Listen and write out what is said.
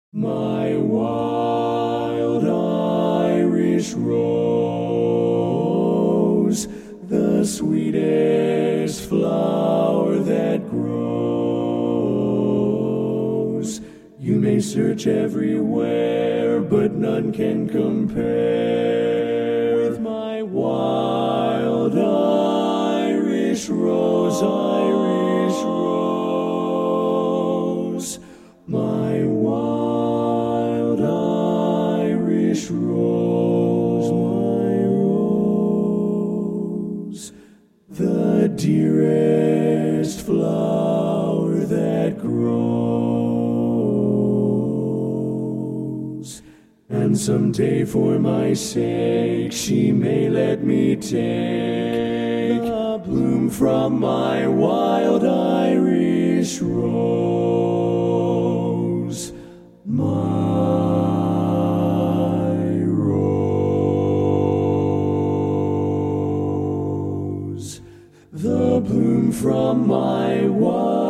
My wild Irish rose, the sweetest flower that grows. You may search everywhere, but none can compare with my wild Irish rose, Irish rose. My wild Irish rose, my rose, the dearest flower that grows. And someday for my sake she may let me take the bloom from my wild Irish rose. My rose, the bloom from my wild